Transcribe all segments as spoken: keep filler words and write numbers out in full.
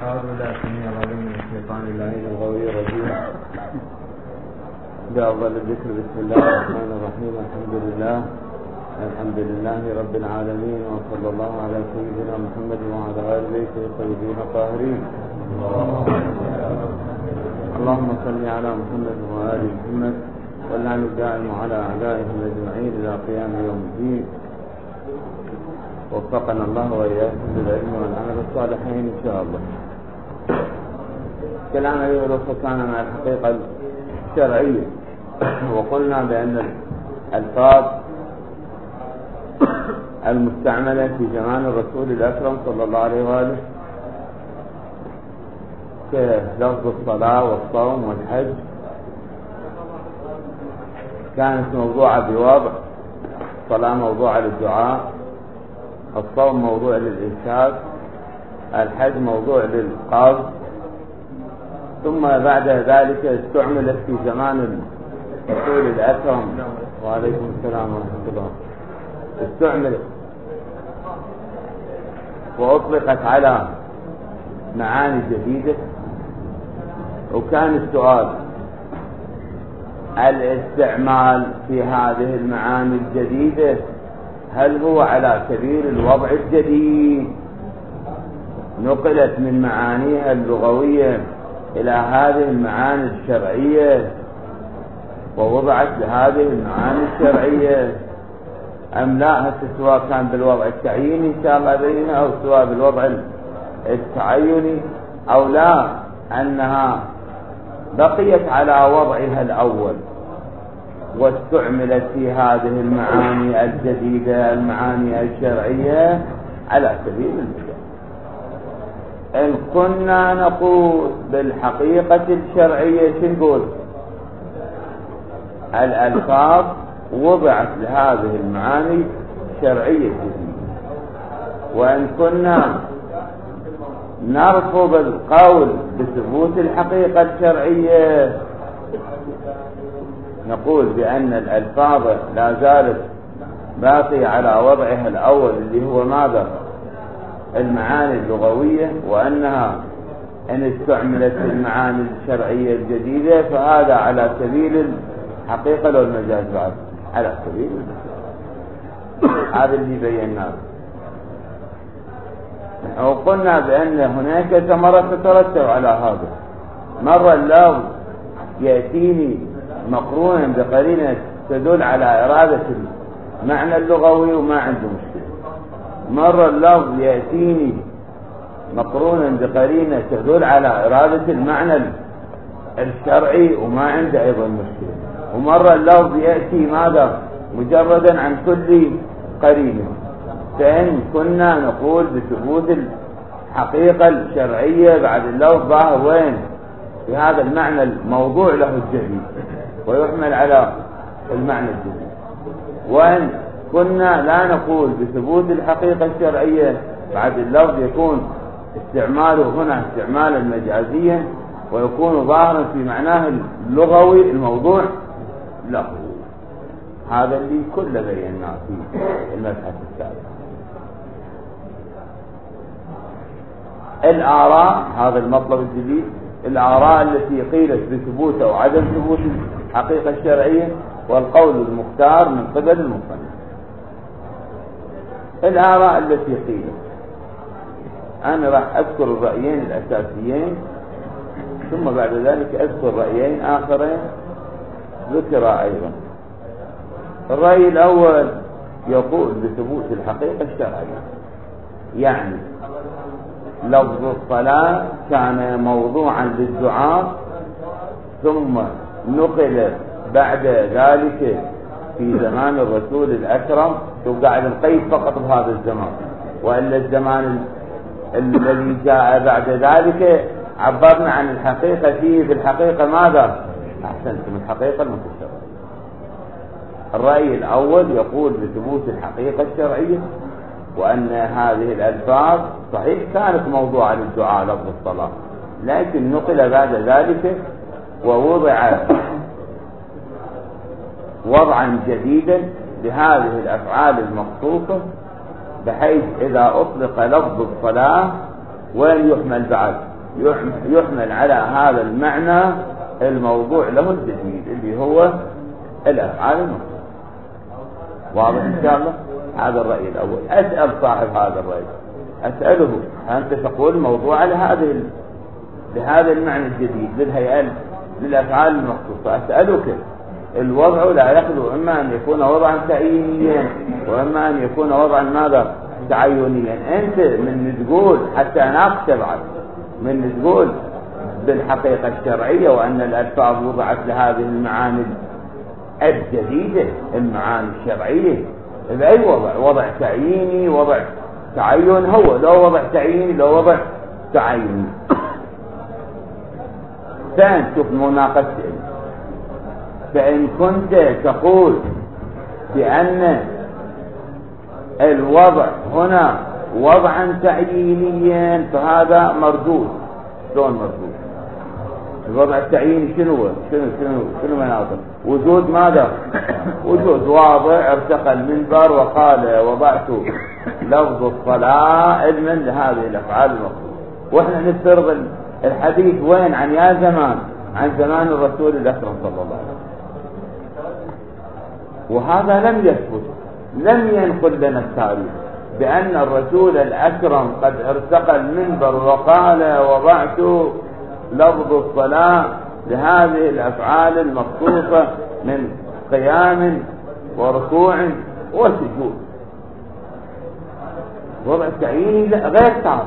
أعوذ بالله السميع العليم من الشيطان اللعين الغوي الرجيم. بأفضل الذكر بسم الله الرحمن الرحيم. الحمد لله الحمد لله رب العالمين، وصلى الله على سيدنا محمد وعلى آل بيته الطيبين الطاهرين. اللهم صل على محمد وآل محمد، واللعن الدائم على أعدائهم أجمعين إلى قيام يوم الدين. وفقنا الله وإياكم للعلم والعمل الصالحين إن شاء الله. كلام أيها الأخوة كان مع الحقيقة الشرعية، وقلنا بأن الألفاظ المستعملة في زمان الرسول الأكرم صلى الله عليه وآله كلفظ الصلاة والصوم والحج كانت موضوعة بوضع. الصلاة موضوعة للدعاء، الصوم موضوع للإنشاد، الحج موضوع للقصد. ثم بعد ذلك استعملت في زمان الرسول الأكرم وعليكم السلام ورحمة الله، استعملت وأطلقت على معاني جديدة. وكان السؤال الاستعمال في هذه المعاني الجديدة هل هو على سبيل الوضع الجديد، نقلت من معانيها اللغوية إلى هذه المعاني الشرعية ووضعت لهذه المعاني الشرعية، أم لا هسه سواء كان بالوضع التعييني إن شاء الله بيننا، أو سواء بالوضع التعيني، أو لا أنها بقيت على وضعها الأول واستعملت في هذه المعاني الجديدة المعاني الشرعية على سبيل المثال. إن كنا نقول بالحقيقة الشرعية شنقول؟ الألفاظ وضعت لهذه المعاني الشرعية الجديدة. وإن كنا نرفض القول بثبوت الحقيقة الشرعية نقول بأن الألفاظ لا زالت باقية على وضعها الأول اللي هو ماذا؟ المعاني اللغوية، وأنها إن استعملت المعاني الشرعية الجديدة فهذا على سبيل الحقيقة والمجاز بعد على سبيل المثال. هذا اللي بيناه. وقلنا بأن هناك ثمرة تترتب على هذا. مرة اللفظ يأتيني مقرونا بقرينة تدل على إرادة المعنى اللغوي وما عنده مشكلة. مرة اللفظ يأتيني مقرونا بقرينة تدل على إرادة المعنى الشرعي وما عنده أيضا مشكلة. ومرة اللفظ يأتي ماذا؟ مجردا عن كل قرينة. فإن كنا نقول بثبوت الحقيقة الشرعية بعد اللفظ ظاهر وين؟ في هذا المعنى الموضوع له الجديد ويحمل على المعنى الجديد. وإن كنا لا نقول بثبوت الحقيقة الشرعية بعد اللفظ يكون استعماله هنا استعمالا مجازيا ويكون ظاهرا في معناه اللغوي الموضوع له. هذا اللي كله بيناه في المبحث السابق. الآراء، هذا المطلب الجديد، الآراء التي قيلت بثبوت أو عدم ثبوت الحقيقة الشرعية، والقول المختار من قبل المصنف. الآراء التي قيلت أنا راح أذكر الرأيين الأساسيين، ثم بعد ذلك أذكر رأيين آخرين ذكر أيضا. الرأي الأول يقول بثبوت الحقيقة الشرعية، يعني لفظ الصلاة كان موضوعا للدعاء ثم نقل بعد ذلك في زمان الرسول الأكرم. وقاعد نقيد فقط بهذا الزمان، وإلا الزمان الذي جاء بعد ذلك عبرنا عن الحقيقة فيه بالحقيقة ماذا؟ أحسنتم، الحقيقة المتشرعية. الرأي الأول يقول بثبوت الحقيقة الشرعية، وأن هذه الألفاظ صحيح كانت موضوعة للدعاء لفظ الصلاة، لكن نقل بعد ذلك ووضع وضعا جديدا لهذه الأفعال المخصوصة، بحيث إذا أطلق لفظ الصلاة وين يحمل بعد؟ يحمل على هذا المعنى الموضوع له الجديد اللي هو الأفعال المقصودة. واضح إن شاء الله؟ هذا الرأي الأول. أسأل صاحب هذا الرأي، أسأله أنت تقول موضوع لهذه لهذا المعنى الجديد للهيئة للأفعال المخصوصة، أسألك الوضع لا يخلو إما أن يكون وضعا تعيينيا وإما أن يكون وضعا ماذا تعينيا. أنت من تقول حتى ناقش بعد من تقول بالحقيقة الشرعية وأن الألفاظ وضعت لهذه المعاني الجديدة المعاني الشرعية بأي وضع؟ وضع تعييني وضع تعين؟ هو لو وضع تعييني لو وضع تعيني. ثاني شوف مناقشة، فإن كنت تقول بأن الوضع هنا وضعا تعيينيا فهذا مردود. شلون مردود؟ الوضع التعييني شنو شنو شنو شنو مناطق؟ وجود ماذا؟ وجود واضع ارتقى المنبر وقال وضعت لفظ الصلاة علما لهذه الأفعال المقصودة. واحنا نفترض الحديث وين؟ عن يا زمان، عن زمان الرسول الأكرم صلى الله عليه وسلم، وهذا لم يثبت، لم ينقل لنا التاريخ بأن الرسول الأكرم قد ارتقى المنبر وقال وضعت لفظ الصلاة لهذه الأفعال المخصوصة من قيام وركوع وسجود. وضع التعييني غير ثابت،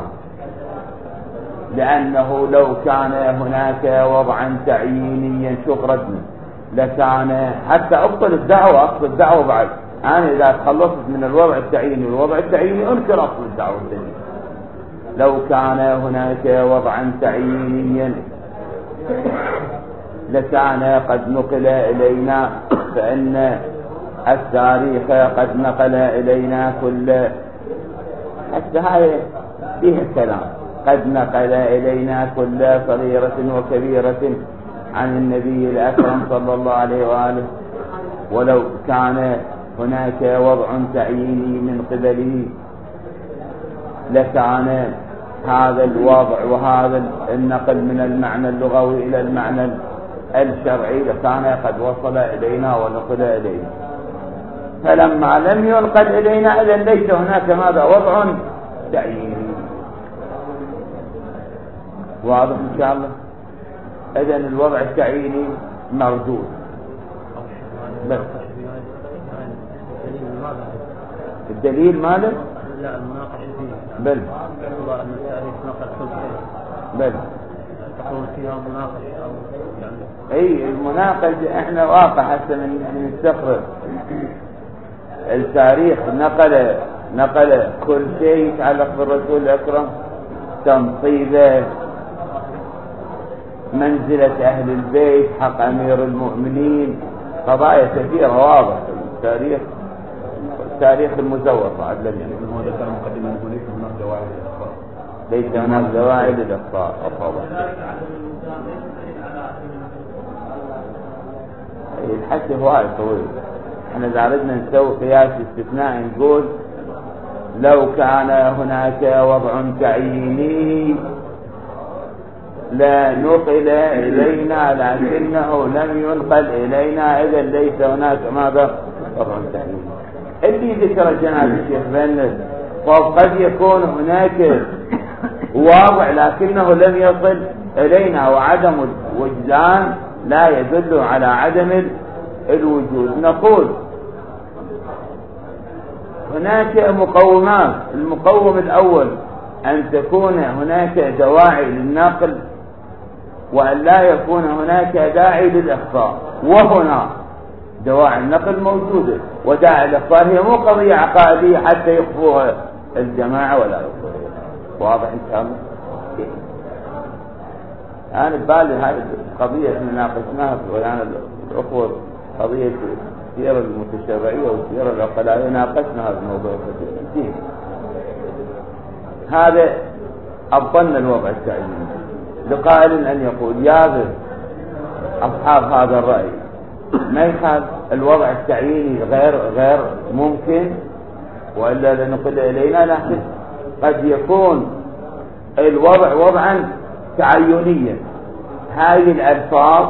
لأنه لو كان هناك وضعا تعيينيا شوف ردنا لكان حتى أبطل الدعوة، أصل الدعوة بعد أنا إذا تخلصت من الوضع التعييني والوضع التعييني أنكر أصل الدعوة الثانية. لو كان هناك وضعا تعيينيا لكان قد نقل إلينا، فإن التاريخ قد نقل إلينا كل حتى هاي فيها كلام، قد نقل إلينا كل صغيرة وكبيرة عن النبي الأكرم صلى الله عليه وآله. ولو كان هناك وضع تعييني من قبله لكان هذا الوضع وهذا النقل من المعنى اللغوي إلى المعنى الشرعي لكان قد وصل إلينا ونقل إلينا. فلما لم ينقل إلينا إذن ليس هناك ماذا وضع تعييني. واضح إن شاء الله؟ إذن الوضع التعييني مردود. بس الدليل ماذا؟ لا المناقشة فيه بل والله أن التاريخ نقل كل شيء بل تقول فيها مناقشة أو يعني أي المناقشة إحنا واقع حتى من نستقرر التاريخ نقل نقل كل شيء يتعلق بالرسول الأكرم، تنصيبه، منزلة أهل البيت، حق أمير المؤمنين، قضايا كثيرة واضح. التاريخ التاريخ المزور بعد لم يكن هو ذكر مقدمة أنه ليس هناك دواعي للإخطاء، ليس هناك دواعي للإخطاء. الحكي هواي طويل. احنا إذا أردنا نسوي قياس استثناء نقول لو كان هناك وضع تعييني لا نقل إلينا لكنه لم ينقل إلينا إذا ليس هناك ماذا وضع تعييني. اللي ذكر جناب الشيخ بن وقد يكون هناك واضع لكنه لم يصل إلينا، وعدم الوجدان لا يدل على عدم الوجود. نقول هناك مقومات. المقوم الأول أن تكون هناك دواعي للنقل وأن لا يكون هناك داعي للإخفاء، وهنا دواعي النقل موجودة وداعي الإخفاء هي مو قضية عقائدية حتى يخفوها الجماعة ولا يخفوها. واضح إن شاء الله؟ أنا ببالي هذه القضية اللي ناقشناها وأنا الأخوة قضية السيرة المتشرعية والسيرة العقلائية ناقشنا هذا الموضوع كثير. هذا أبطلنا الوضع التعييني لقائل أن يقول يا أصحاب هذا الرأي ما يخال الوضع التعييني غير غير ممكن وإلا لنقل إلينا، لكن قد يكون الوضع وضعا تعينية. هذه الألفاظ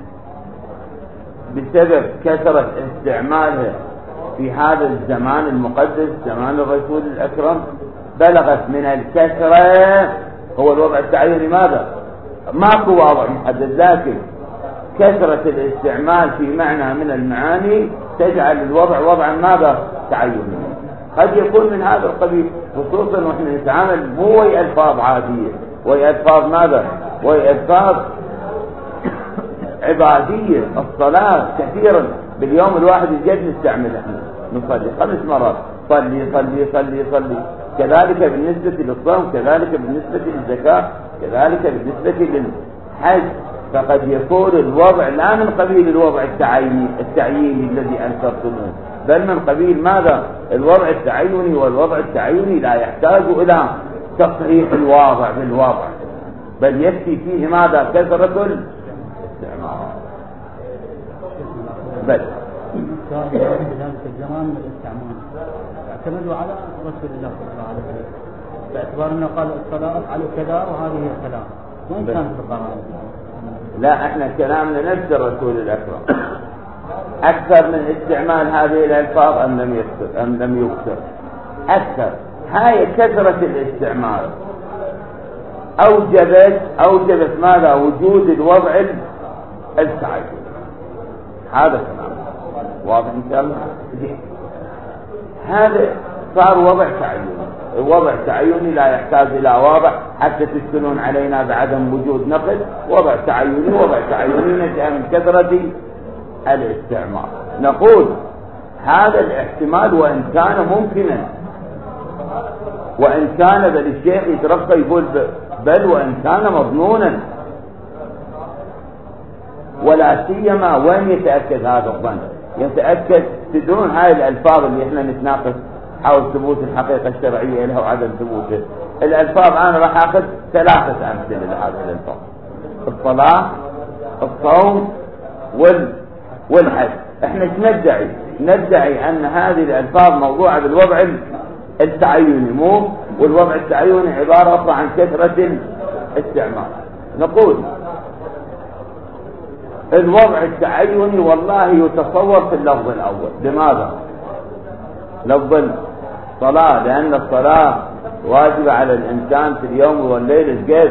بسبب كثرة استعمالها في هذا الزمان المقدس زمان الرسول الأكرم بلغت من الكثرة. هو الوضع التعيني ماذا؟ ماكو واضح محدد، لكن كثرة الاستعمال في معنى من المعاني تجعل الوضع وضعا ماذا؟ تعيني. قد يكون من هذا القبيل، خصوصا ونحن نتعامل مو ويا ألفاظ عادية، ويا ألفاظ ماذا؟ ويا ألفاظ عبادية. الصلاة كثيرا باليوم الواحد يجد نستعمل احنا نصلي خمس مرات، صلي صلي صلي صلي. كذلك بالنسبة للصوم، كذلك بالنسبة للزكاة، كذلك بالنسبة للحج. فقد يكون الوضع لا من قبيل الوضع التعييني التعييني الذي أنكرتموه، بل من قبيل ماذا؟ الوضع التعيني. والوضع التعيني لا يحتاج إلى تصحيح الواضع بالواضع، بل يكفي فيه ماذا؟ كثرة الاستعمال. بل في ذلك الزمان من الاستعمال اعتمدوا على رسول الله صلى الله عليه وسلم، باعتبار انه قال الصلاة على كذا وهذه هي الصلاة، وين كانت القرآن؟ لا، احنا كلامنا نفس الرسول الأكرم. أكثر من استعمال هذه الألفاظ أم لم يكثر أم لم يكثر؟ أكثر. هاي كثرة الاستعمال أوجبت أوجبت ماذا؟ وجود الوضع التعيني. هذا كلام واضح إن شاء الله. هذا صار وضع تعيني. الوضع تعيني لا يحتاج إلى واضح حتى تشكلون علينا بعدم وجود نقد. وضع تعيني وضع تعيني نشأ من كثرة الاستعمال. نقول هذا الاحتمال وإن كان ممكنا، وإن كان بل الشيخ يترقى يقول بل وإن كان مظنونا، ولا سيما وين يتأكد هذا الظن؟ يتأكد تدرون هاي الألفاظ اللي احنا نتناقش حول ثبوت الحقيقة الشرعية لها وعدم ثبوته. الألفاظ أنا راح أخذ ثلاثة أمثلة لهذه الألفاظ: الصلاة، الصوم، وال والحج. احنا ندعي ندعي أن هذه الألفاظ موضوعة بالوضع التعيني، مو والوضع التعيني عبارة أخرى عن كثرة الاستعمال. نقول الوضع التعيني والله يتصور في اللفظ الأول. لماذا؟ لفظ الصلاة، لأن الصلاة واجبة على الإنسان في اليوم والليل الجد،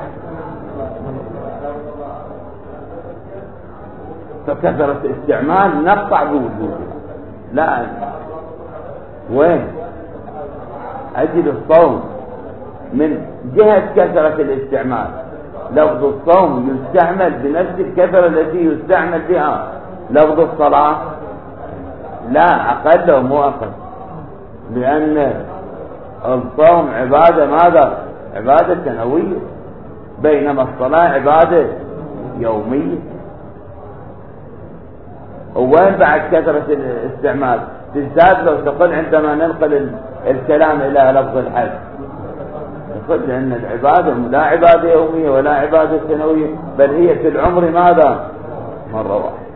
فكثرة استعمال نقطع بوجودها. لا، وين أجل الصوم من جهة كثرة الاستعمال. لفظ الصوم يستعمل بنفس الكثرة التي يستعمل بها لفظ الصلاة، لا أقل ومو أقل، لأن الصوم عبادة ماذا؟ عبادة سنوية، بينما الصلاة عبادة يومية. وين بعد كثرة الاستعمال تزداد لو تقل عندما ننقل الكلام إلى لفظ الحج، نقول لأن العبادة لا عبادة يومية ولا عبادة سنوية، بل هي في العمر ماذا؟ مرة واحدة.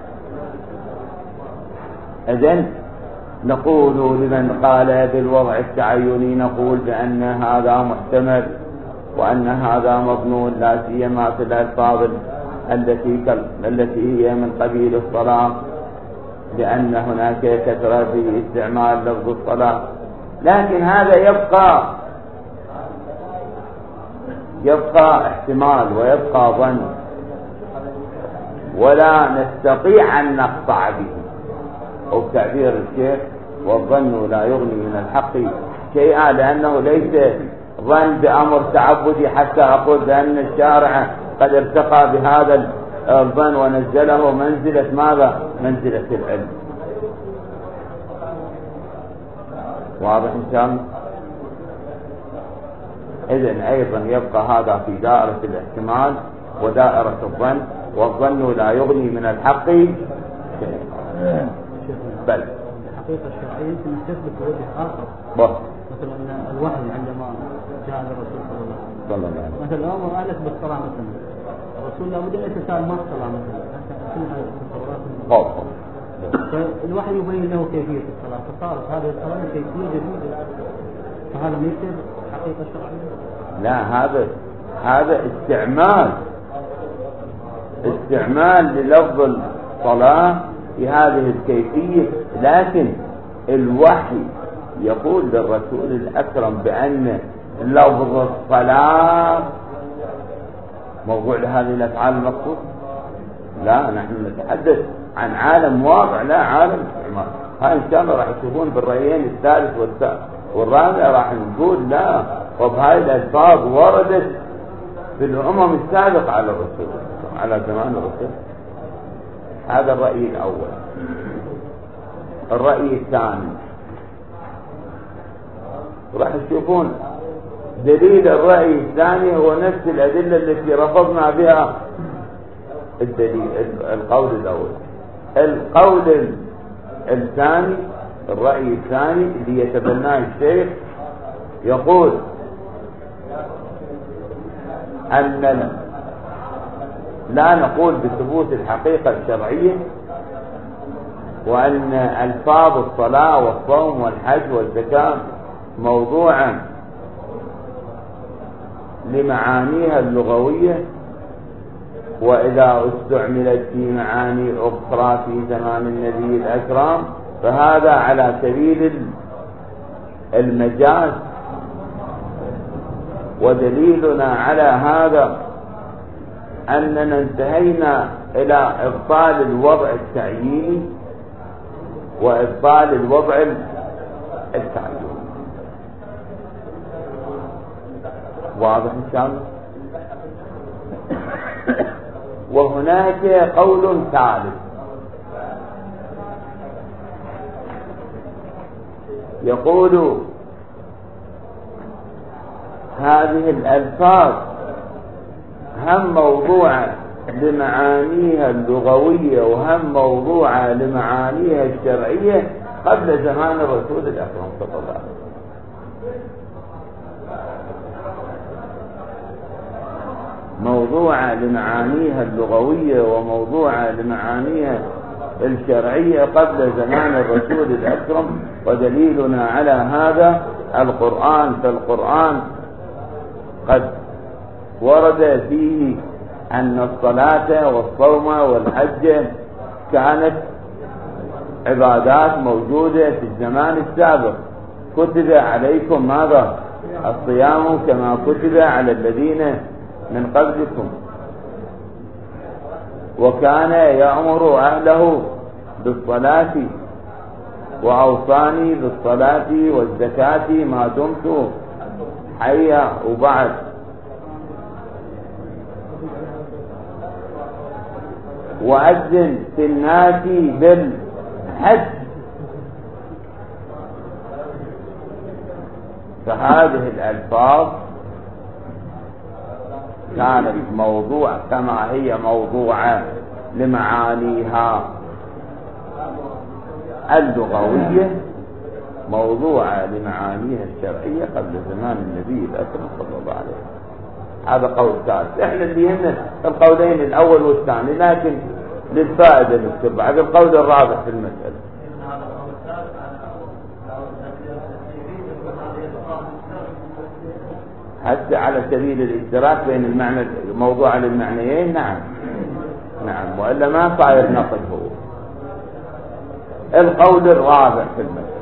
إذن نقول لمن قال بالوضع التعيني نقول بأن هذا محتمل وأن هذا مظنون، لا سيما في الألفاظ التي التي هي من قبيل الصلاة، لأن هناك كثرة في استعمال لفظ الصلاة. لكن هذا يبقى يبقى احتمال ويبقى ظن، ولا نستطيع أن نقطع به. أو تعبير الشيخ: والظن لا يغني من الحق شيئا، لأنه ليس ظن بأمر تعبدي حتى أقول بأن الشارع قد ارتقى بهذا الظن ونزله منزلة ماذا؟ منزلة العلم. واضح إن شاء الله؟ إذن أيضا يبقى هذا في دائرة الاحتمال ودائرة الظن، والظن لا يغني من الحق شيئا. بل الحقيقة الشرعية يمكن أن تثبت بوجه آخر، بس. مثلا الوحي عندما جاء الرسول صلى الله عليه وسلم، صلى الله عليه وسلم مثلا الأمر قالت بالصلاة مثلا، الرسول لابد أن يتساءل ما الصلاة مثلا، كلها تصورات. خوف. فالوحي يبين له كيفية الصلاة، فصارت هذه الصلاة كيفية جديدة، فهذا ما يصير حقيقة شرعية. لا، هذا هذا استعمال استعمال للفظ الصلاة في هذه الكيفية، لكن الوحي يقول للرسول الأكرم بأن لفظ الصلاة موضوع لهذه الأفعال المقصود. لا، نحن نتحدث عن عالم واقع، لا عالم استعمال. هاي إن شاء الله راح يشوفون بالرأيين الثالث والرابع راح نقول لا، وبهاي الألفاظ وردت في الأمم السابقة على الرسول على زمان الرسول. هذا الرأي الأول. الرأي الثاني راح تشوفون دليل الرأي الثاني هو نفس الأدلة التي رفضنا بها الدليل القول الأول. القول الثاني الرأي الثاني اللي يتبناه الشيخ يقول أن لا نقول بثبوت الحقيقة الشرعية، وأن ألفاظ الصلاة والصوم والحج والزكاة موضوعا لمعانيها اللغوية، وإذا استعملت في معاني أخرى في زمان النبي الأكرم فهذا على سبيل المجاز. ودليلنا على هذا أننا انتهينا إلى إبطال الوضع التعييني وإبطال الوضع التعييني. واضح إن شاء الله؟ وهناك قول ثالث يقول هذه الألفاظ هم موضوعة لمعانيها اللغوية وهم موضوعة لمعانيها الشرعية قبل زمان الرسول الأكرم صلى الله عليه وسلم. موضوعة لمعانيها اللغوية وموضوعة لمعانيها الشرعية قبل زمان الرسول الأكرم. ودليلنا على هذا القرآن، فالقرآن قد ورد فيه أن الصلاة والصوم والحج كانت عبادات موجودة في الزمان السابق. كتب عليكم ماذا؟ الصيام كما كتب على الذين من قبلكم. وكان يأمر أهله بالصلاة وأوصاني بالصلاة والزكاة ما دمت حيا. وبعد وأذن في الناس بالحج. فهذه الألفاظ كانت موضوع كما هي موضوعة لمعانيها اللغوية، موضوعة لمعانيها الشرعية قبل زمان النبي الأكرم صلى الله عليه وسلم. هذا قول ثالث. احنا اللي هنا القولين الأول والثاني، لكن للفائدة نكتب بعد القول الرابع في المسألة. حتى على سبيل الاشتراك بين المعنى موضوع للمعنيين. نعم نعم، وإلا ما صاير نقل. هو القول الرابع في المسألة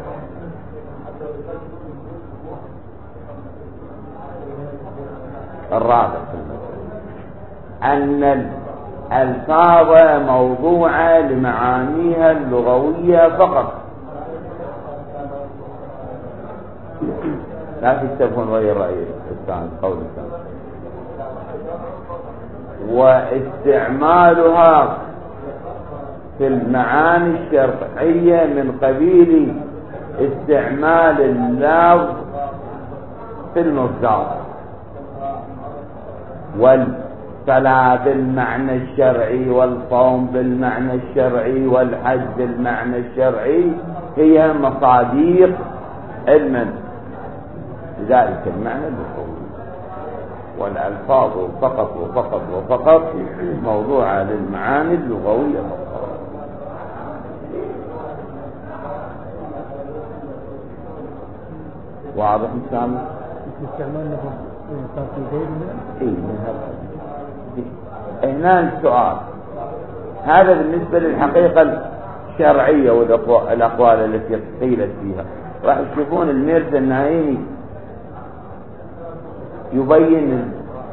الرابع في المسألة أن الألفاظ موضوعة لمعانيها اللغوية فقط، لا تكتبون غير رأي الثاني قول الثاني. واستعمالها في المعاني الشرعية من قبيل استعمال اللفظ في المفردات، والصلاة بالمعنى الشرعي والصوم بالمعنى الشرعي والحج بالمعنى الشرعي هي مصاديق علما ذلك المعنى اللغوي. والألفاظ فقط وفقط وفقط موضوعة للمعاني اللغوية فقط. واضح إن شاء الله؟ استعمال لفظ إيه من هذا. هنا السؤال هذا بالنسبة للحقيقة الشرعية والأقوال التي قيلت فيها. راح تشوفون الميرزا النايمي يبين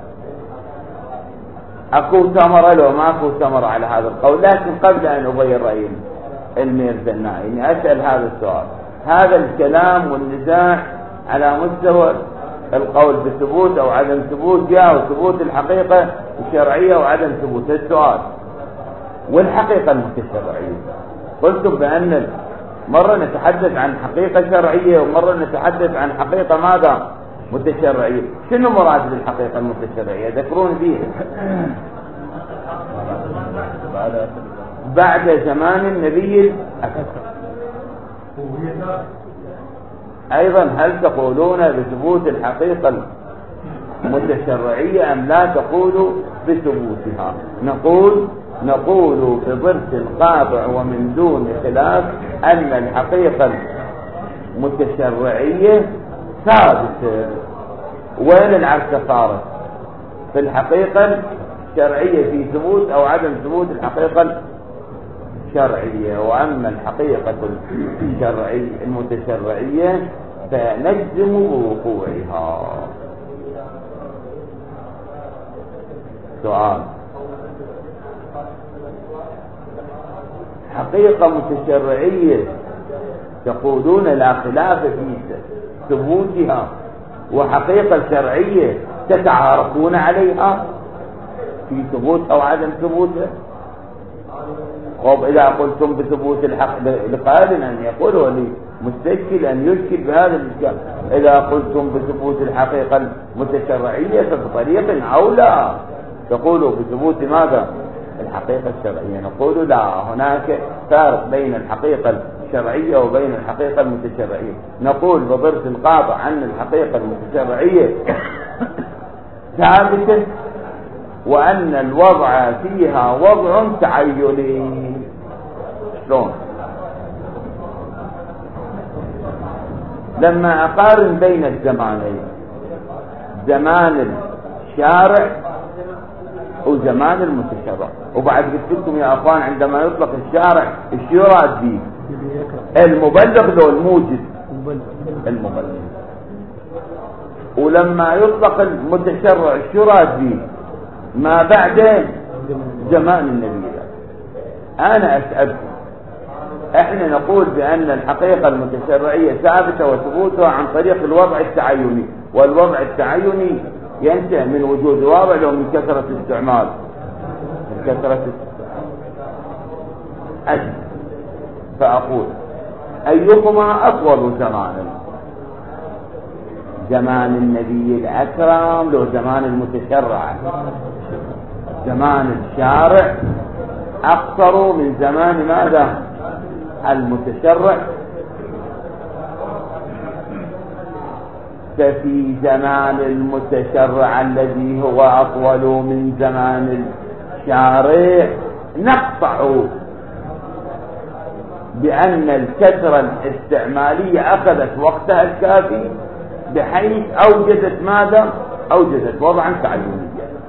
أكو ثمرة لو ما أكو ثمرة على هذا القول. لكن قبل أن أبين رأي الميرزا النايمي أسأل هذا السؤال. هذا الكلام والنزاع على مستوى القول بثبوت أو عدم ثبوت جاء وثبوت الحقيقة الشرعية وعدم ثبوت السؤال والحقيقة المتشرعية. قلتم بأن مرة نتحدث عن حقيقة شرعية ومرة نتحدث عن حقيقة ماذا متشرعية. شنو مراد بالحقيقة المتشرعية؟ ذكرون بيه. بعد زمان النبي الأكثر. أيضا هل تقولون بثبوت الحقيقة المتشرعية أم لا تقولوا بثبوتها؟ نقول نقول بضرس قاطع ومن دون خلاف أن الحقيقة المتشرعية ثابتة. وين العركة صارت؟ في الحقيقة الشرعية في ثبوت أو عدم ثبوت الحقيقة الشرعية. وأما الحقيقة الشرعية المتشرعية فنجزم بوقوعها. سؤال: حقيقة متشرعية تقولون لا خلاف في ثبوتها وحقيقة شرعية تتعارفون عليها في ثبوت أو عدم ثبوتها. طب إذا قلتم بثبوت الحق لقائل أن يقول ولي مستشكل أن يشكل بهذا الإشكال. إذا قلتم بثبوت الحقيقة المتشرعية فبطريق أولى تقولوا بثبوت ماذا؟ الحقيقة الشرعية. نقول لا، هناك فارق بين الحقيقة الشرعية وبين الحقيقة المتشرعية. نقول بضرس القاطع أن الحقيقة المتشرعية ثابتة وأن الوضع فيها وضع تعيني. شلون؟ لما أقارن بين الزمانين، زمان الشارع وزمان المتشرع، وبعد قلت لكم يا أخوان عندما يطلق الشارع ايش يراد به؟ المبلغ لو الموجد؟ المبلغ. ولما يطلق المتشرع ايش يراد به؟ ما بعد زمان النبي. أنا أسألكم، احنا نقول بأن الحقيقة المتشرعية ثابتة وثبوتها عن طريق الوضع التعيني، والوضع التعيني ينتهي من وجود واضع لو من كثرة استعمال من كثرة أجل. فأقول أيهما أطول زمانا؟ زمان النبي الأكرم لو زمان المتشرع؟ زمان الشارع أقصر من زمان ماذا؟ المتشرع. ففي زمان المتشرع الذي هو أطول من زمان الشارع نقطع بأن الكثرة الاستعمالية أخذت وقتها الكافي بحيث أوجدت ماذا؟ أوجدت وضعا تعينيا.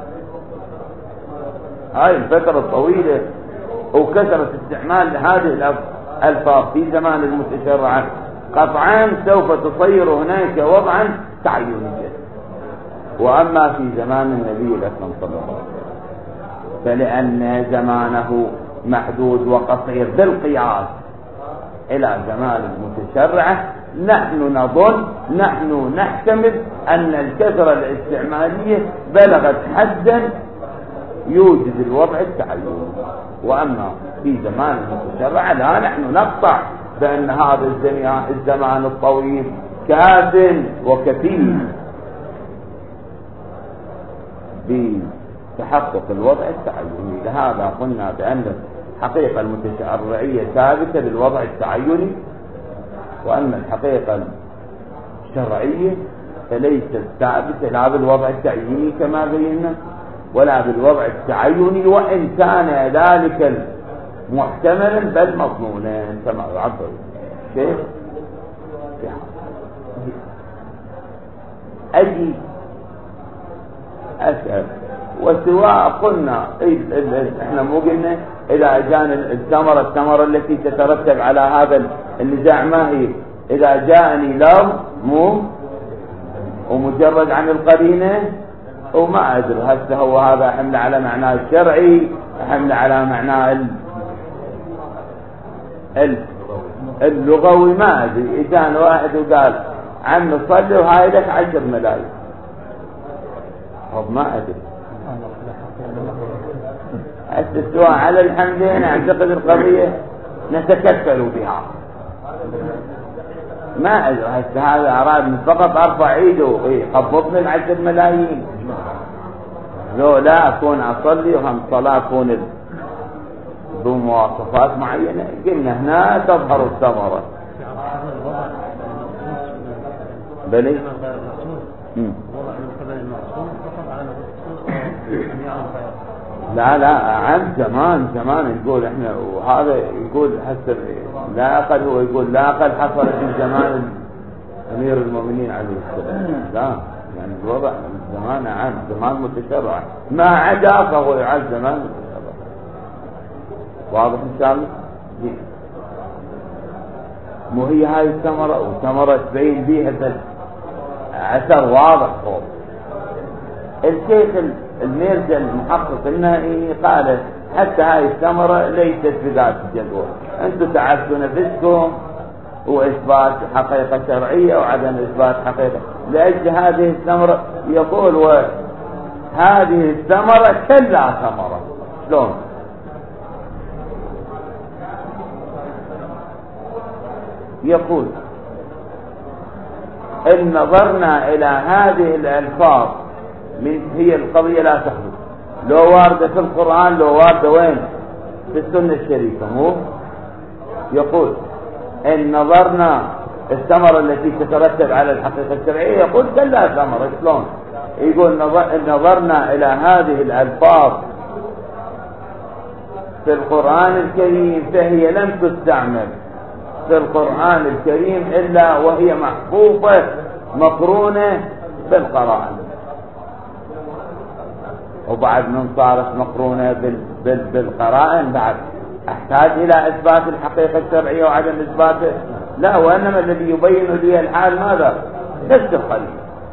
هاي الفترة الطويلة وكثرة استعمال هذه الألفاظ في زمان المتشرع قطعا سوف تصير هناك وضعا تعينيا. وأما في زمان النبي الأكرم صلى الله عليه وسلم فلأن زمانه محدود وقصير بالقياس إلى زمان المتشرعة، نحن نظن نحن نحتمل أن الكثرة الاستعمالية بلغت حدا يوجد الوضع التعيني. وأما في زمان المتشرعة لا، نحن نقطع بأن هذا الزمان الطويل كاف وكفيل بتحقق الوضع التعيني. لهذا قلنا بأن الحقيقة المتشرعية ثابتة للوضع التعيني، وأما الحقيقة الشرعية فليست ثابتة لا بالوضع التعييني كما بينا ولا بالوضع التعيني، وإن كان ذلك محتملا بل مظنونا كما يعبر الشيخ. أجي أسهل. وسواء قلنا احنا مو قلنا إذا جاء الثمرة الثمرة التي تترتب على هذا النزاع ما هي؟ إذا جاءني لو مو ومجرد عن القرينة وما أدري هسه هو هذا حمل على معناه الشرعي حمل على معناه ال... ال... اللغوي ما أدري. إذا واحد وقال عم صلي وهاي لك عشر ملايين طب ما أدري السواء على الحمدين أعتقد القضية نتكفل بها ما أدري هسه هذا أراد من فقط أرفع عيده ويقبضني العشر ملايين لو لا أكون أصلي وهم صلاة أكون بمواصفات معينة. قلنا هنا تظهر الثمرة بلي لا لا عن زمان زمان يقول احنا وهذا يقول حسب لا أقل هو يقول لا أقل حصل في زمان أمير المؤمنين عليه السلام لا يعني الوضع زمان عام زمان متشرع ما عدا فهو يعد زمان متشرع. واضح إن شاء الله؟ مو هي هاي الثمرة وثمرة تبين بيها أثر واضح فوق. الشيخ الميرزا المحقق لنا قال حتى هاي الثمرة ليست بذات الجدوى أنتم تعبتوا نفسكم وإثبات حقيقة شرعية وعدم إثبات حقيقة لأجل هذه الثمرة. يقول وهذه الثمرة كلا ثمرة شلون يقول إن نظرنا إلى هذه الألفاظ من هي القضية لا تخلو لو واردة في القرآن لو واردة وين في السنة الشريفة مو يقول إن نظرنا الثمرة التي تترتب على الحقيقة الشرعية يقول كلا ثمرة شلون يقول نظرنا إلى هذه الألفاظ في القرآن الكريم فهي لم تستعمل في القرآن الكريم إلا وهي محفوظة مقرونة بالقرائن وبعد من صارت مقرونة بال بال بالقرائن بعد أحتاج إلى إثبات الحقيقة الشرعية وعدم إثباته لا وإنما الذي يبين لي الحال ماذا نفس القليل.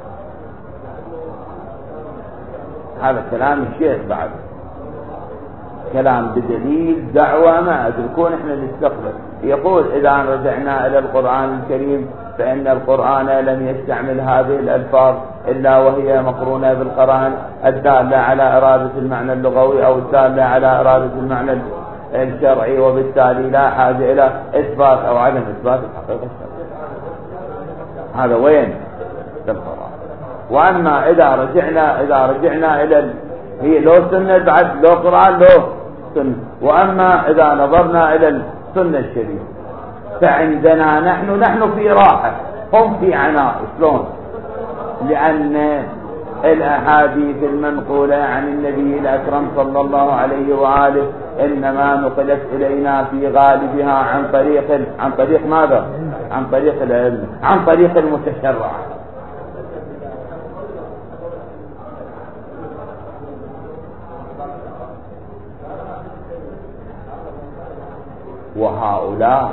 هذا كلام الشيخ بعد كلام بدليل دعوة ما أدركون إحنا نستقبل. يقول إذا رجعنا إلى القرآن الكريم فإن القرآن لم يستعمل هذه الألفاظ إلا وهي مقرونة بالقرائن الدالة على إرادة المعنى اللغوي أو الدالة على إرادة المعنى الشرعي وبالتالي لا حاجة إلى إثبات أو عدم إثبات الحقيقة الشرعية. هذا وين بالقرآن. وأما إذا رجعنا إذا رجعنا إلى ال... هي لو سنة بعد لو قرآن لو سنة. وأما إذا نظرنا إلى السنة الشريفة فعندنا نحن نحن في راحة هم في عناء. شلون؟ لأن الأحاديث المنقولة عن النبي الأكرم صلى الله عليه وآله إنما نقلت إلينا في غالبها عن طريق عن طريق ماذا؟ عن طريق العلم عن طريق المتشرع. وهؤلاء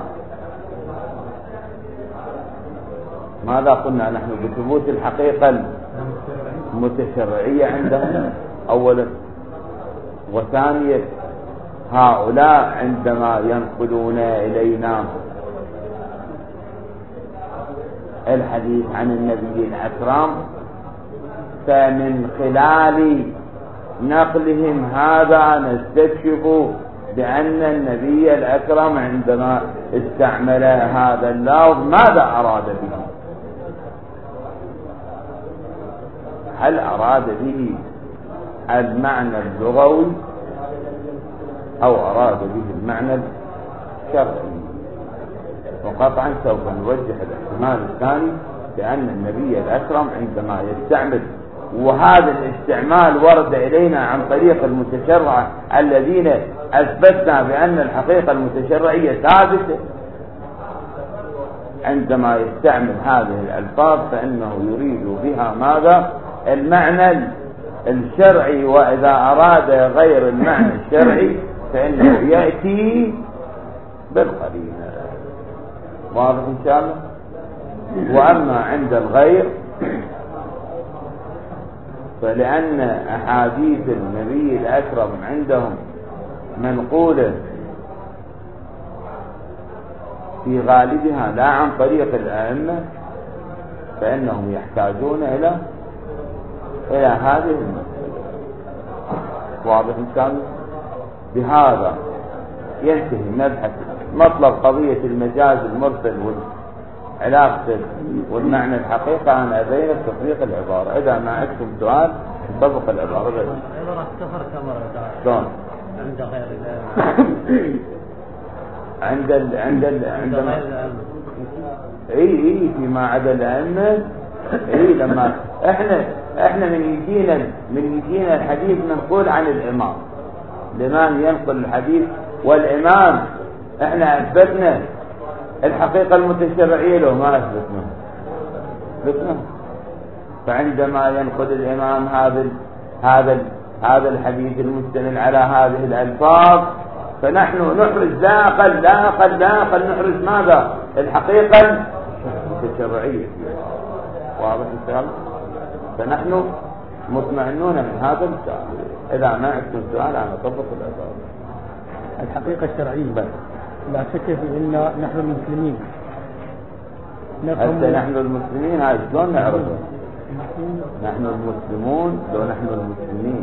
ماذا قلنا نحن بثبوت الحقيقة المتشرعية عندهم أولا وثانيا هؤلاء عندما ينقلون إلينا الحديث عن النبي الأكرم فمن خلال نقلهم هذا نستكشف بأن النبي الأكرم عندما استعمل هذا اللفظ ماذا أراد به؟ هل أراد به المعنى اللغوي أو أراد به المعنى الشرعي؟ وقطعا سوف نوجه الاحتمال الثاني بأن النبي الأكرم عندما يستعمل وهذا الاستعمال ورد إلينا عن طريق المتشرع الذين أثبتنا بأن الحقيقة المتشرعية ثابتة عندما يستعمل هذه الألفاظ فإنه يريد بها ماذا؟ المعنى الشرعي، وإذا أراد غير المعنى الشرعي فإنه يأتي بالقرينة. واضح إن شاء الله. وأما عند الغير فلأن أحاديث النبي الأكرم عندهم منقولة في غالبها لا عن طريق الأئمة، فإنهم يحتاجون إلى إلى هذه المسألة. واضح إن شاء الله. بهذا ينتهي مبحث مطلب قضية المجاز المرسل والعلاقة والمعنى الحقيقة. أنا أبين تطبيق العبارة. إذا ما عندكم سؤال نطبق العبارة. عبارة كفر كمرة شلون؟ عند غير عند ال عند ال عند اي اي فيما عدا الائمه. اي لما احنا احنا من يجينا من يجينا الحديث نقول عن الامام، الامام ينقل الحديث، والامام احنا اثبتنا الحقيقه المتشرعيه له، ما اثبتنا اثبتنا فعندما ينقل الامام هذا هذا هذا الحديث المستند على هذه الالفاظ فنحن نحرز لا أقل لا أقل لا أقل نحرز ماذا؟ الحقيقة الشرعية. واضح إن شاء الله. فنحن مطمئنون من هذا السؤال. إذا ما عندكم سؤال أنا أطبق الأسئلة. الحقيقة الشرعية بس لا شك في أن نحن المسلمين حتى نحن المسلمين هاي شلون نعرفه؟ نحن المسلمون لو نحن المسلمين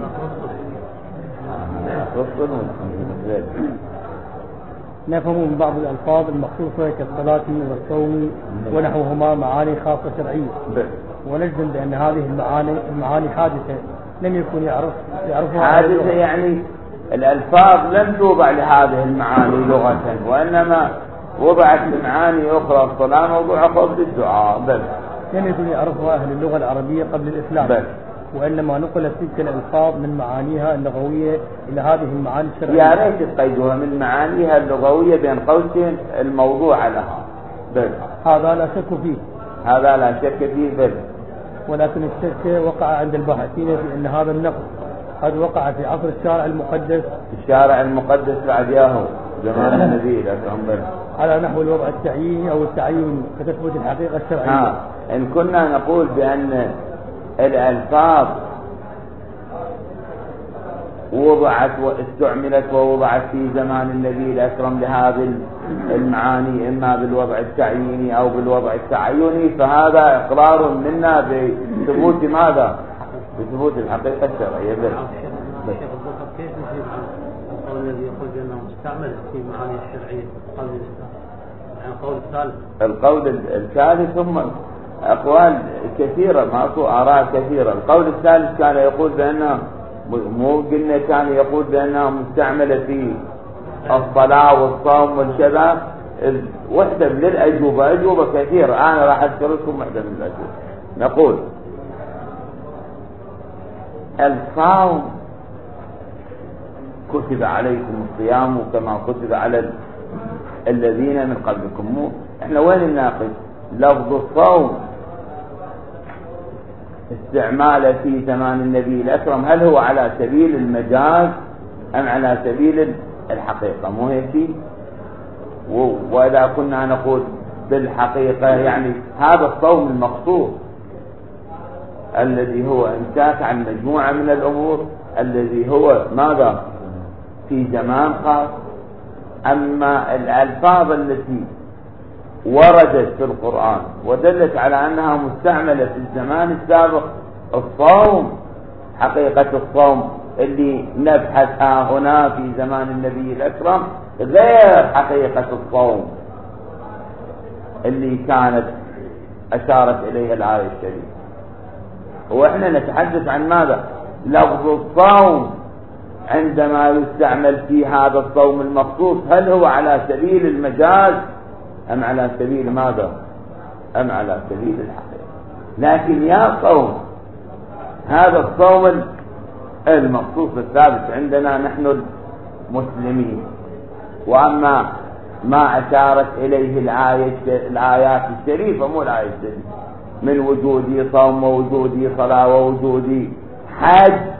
نفهم من بعض الألفاظ المخصوصة كالصلاة والصوم ونحوهما معاني خاصة شرعية، ونجزم بأن هذه المعاني المعاني حادثة لم يكن يعرف يعرفها حادثة، يعني الألفاظ لم توضع لهذه المعاني لغة، وإنما وضعت لمعاني أخرى. الصلاة موضوع قبل الدعاء بل لم يكن يعرفها أهل اللغة العربية قبل الإسلام بل. وإنما نقلت تلك الألفاظ من معانيها اللغوية إلى هذه المعاني الشرعية. يا ريت تقيدوها من معانيها اللغوية بين قوسين الموضوع لها بل. هذا لا شك فيه هذا لا شك فيه بل. ولكن الشك وقع عند الباحثين في أن هذا النقل قد وقع في عصر الشارع المقدس الشارع المقدس بعد ياهو زمان النبي الأكرم على نحو الوضع التعييني أو التعيني فتثبت الحقيقة الشرعية. ها. إن كنا نقول بأن الألفاظ وضعت واستعملت ووضعت في زمان النبي الأكرم لهذه المعاني إما بالوضع التعييني أو بالوضع التعيني، فهذا إقرار منا بثبوت ماذا؟ بثبوت الحقيقة الشرعية. بس كيف نجيب عن القول الذي يقول بأنه مستعمل في معاني الشرعية قول الإسلام؟ يعني القول الثالث القول الثالث ثم أقوال كثيرة، ماكو آراء كثيرة. القول الثالث كان يقول بأنه مو قلنا كان يقول بأنها مستعملة في الصلاة والصوم والكذا. وحدة من الأجوبة أجوبة كثيرة، أنا راح أذكر لكم وحدة من الأجوبة. نقول الصوم كتب عليكم الصيام كما كتب على الذين من قبلكم. مو احنا وين الناقش؟ لفظ الصوم استعماله في زمان النبي الأكرم هل هو على سبيل المجاز أم على سبيل الحقيقة؟ مو هيك؟ وإذا كنا نقول بالحقيقة يعني هذا الصوم المقصود الذي هو امساك عن مجموعة من الأمور الذي هو ماذا في زمان خاص. أما الألفاظ التي وردت في القرآن ودلت على أنها مستعملة في الزمان السابق، الصوم حقيقة الصوم اللي نبحثها هنا في زمان النبي الأكرم غير حقيقة الصوم اللي كانت أشارت إليها الآية الشريفة. وإحنا نتحدث عن ماذا؟ لفظ الصوم عندما يستعمل في هذا الصوم المخصوص هل هو على سبيل المجاز أم على سبيل ماذا؟ أم على سبيل الحقيقة؟ لكن يا قوم هذا الصوم المخصوص الثابت عندنا نحن المسلمين. وأما ما أشارت إليه الآية الآيات الشريفة مو الآية الشريفة من وجودي صوم ووجودي صلاة ووجودي حج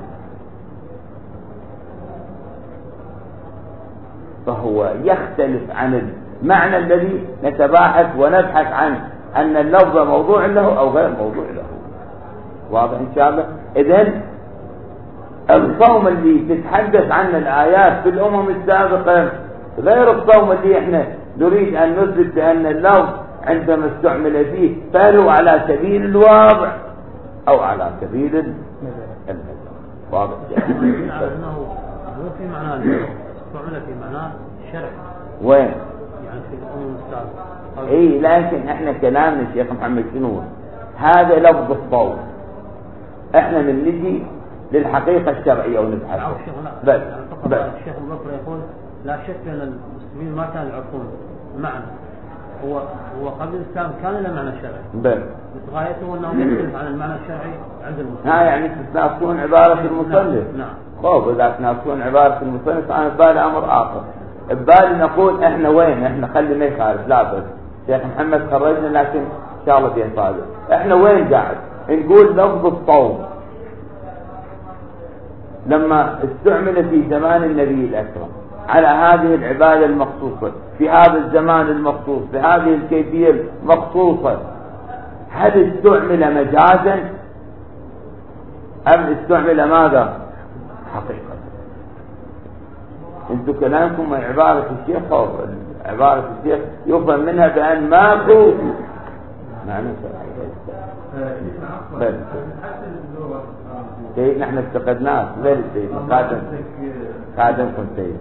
فهو يختلف عن المعنى الذي نتباحث ونبحث عنه، أن اللفظ موضوع له أو غير موضوع له. واضح إن شاء الله؟ إذن الصوم اللي تتحدث عنه الآيات في الأمم السابقة غير الصوم اللي احنا نريد أن نثبت بأن اللفظ عندما استعمل فيه فهو على سبيل الواضع أو على سبيل المجال. واضح؟ أنه مو في معناه استعمل في معناه شرع. وين؟ يعني في الأمم السابقة. إيه لكن احنا كلامنا الشيخ محمد شنو؟ هذا لفظ الصوم. احنا من نجي للحقيقة الشرعية ونبحث. بل بل الشيخ المبكر يقول لا شك أن المسلمين ما كانوا يعرفون معنى، هو هو قبل الإسلام كان له معنى شرعي. بل غايته أنه يختلف عن المعنى الشرعي عند المسلمين. ها يعني تناقضون عبارة المصنف. نعم. خوف إذا تناقضون عبارة المصنف أنا ببالي أمر آخر. ببالي نقول إحنا وين؟ إحنا خلي ما يخالف لا بس. شيخ محمد خرجنا لكن إن شاء الله فيه صادق. إحنا وين قاعد؟ نقول لفظ الصوم لما استعمل في زمان النبي الأكرم على هذه العبادة المخصوصة في هذا الزمان المخصوص بهذه الكيفية المخصوصة، هل استعمل مجازا أم استعمل ماذا؟ حقيقة. انتو كلامكم من عبارة الشيخ خوف عبارة الشيخ يفهم منها بأن ماكو معنى بل سيد نحن افتقدناه غير السيد قادم قادمكم سيد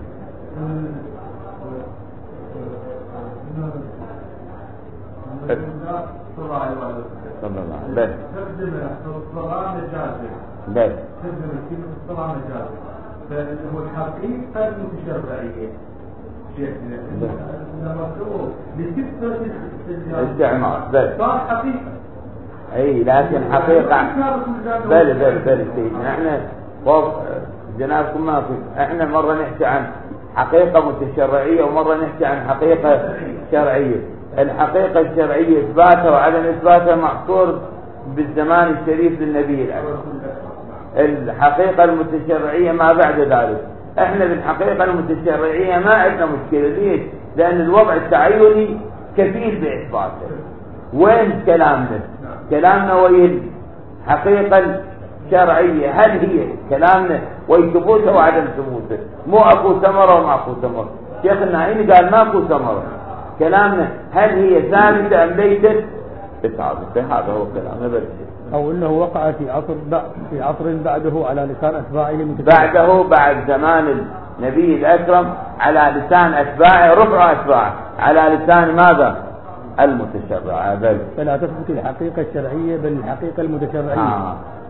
صلى الله عليه وسلم. بل الصلاة مجازة. بل ترجمة كلمة الصلاة مجازة. فهو الحقيقة المتشرعية. شيخنا. لما تقول لكثرة استعمار. بل. صار حقيقة. اي لكن حقيقة. بل بل بل سيدنا احنا فوق جنابكم ما في احنا مرة نحكي عن حقيقة متشرعية ومرة نحكي عن حقيقة شرعية. الحقيقة الشرعية إثباتها وعدم إثباتها محصور بالزمان الشريف للنبي الأكرم. الحقيقة المتشرعية ما بعد ذلك. احنا بالحقيقة المتشرعية ما عندنا مشكلة. ليش؟ لأن الوضع التعيني كفيل بإثباته. وين كلامنا؟ كلامنا وين الحقيقة الشرعية؟ هل هي كلامنا وين ثبوتها وعدم ثبوته؟ مو أكو ثمرة وما أكو ثمرة. شيخ النعيمي قال ما أكو ثمرة. كلامنا هل هي ثابتة أم ليست ثابتة؟ هذا هو كلامنا. بل أو أنه وقع في عصر في عصر بعده على لسان أتباعه بعده بعد زمان النبي الأكرم على لسان أتباعه ربع أتباعه على لسان ماذا؟ المتشرع. بل فلا تثبت الحقيقة الشرعية بل الحقيقة المتشرعية. آه.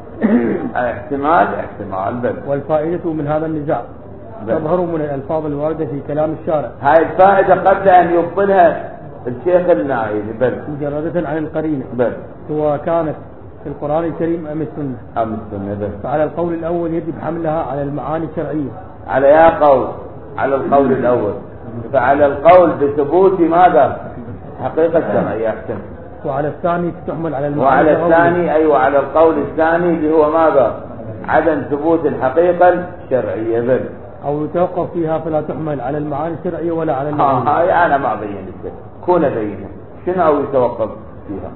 احتمال احتمال. بل والفائدة من هذا النزاع تظهر من الألفاظ الواردة في كلام الشارع. هاي الفائدة قبل أن يبطلها الشيخ الناعيلي. بل مجردة عن القرينة. بل سواء كانت في القرآن الكريم أم السنة. أم السنة. بل فعلى القول الأول يجب حملها على المعاني الشرعية. على يا قول على القول الأول. فعلى القول بثبوت ماذا؟ حقيقة الشرعية. أحسن. وعلى الثاني تحمل على المعاني. وعلى الثاني أي أيوة وعلى القول الثاني اللي هو ماذا؟ عدم ثبوت الحقيقة الشرعية. بل أو يتوقف فيها فلا تحمل على المعاني الشرعية ولا على المعاني. هاي آه أنا ما بين لك كون بينه شنو أو يتوقف فيها.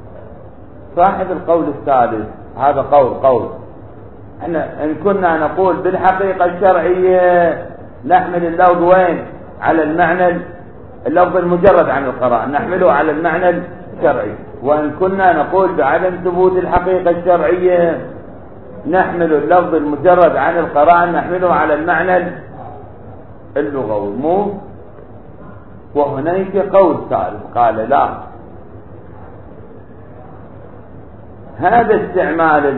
صاحب القول الثالث هذا قول قول احنا ان كنا نقول بالحقيقة الشرعية نحمل اللفظ وين؟ على المعنى اللفظ المجرد عن القراءة نحمله على المعنى الشرعي. وان كنا نقول بعدم ثبوت الحقيقة الشرعية نحمل اللفظ المجرد عن القراءة نحمله على المعنى اللغوي. مو وهناك قول ثالث قال لا، هذا استعمال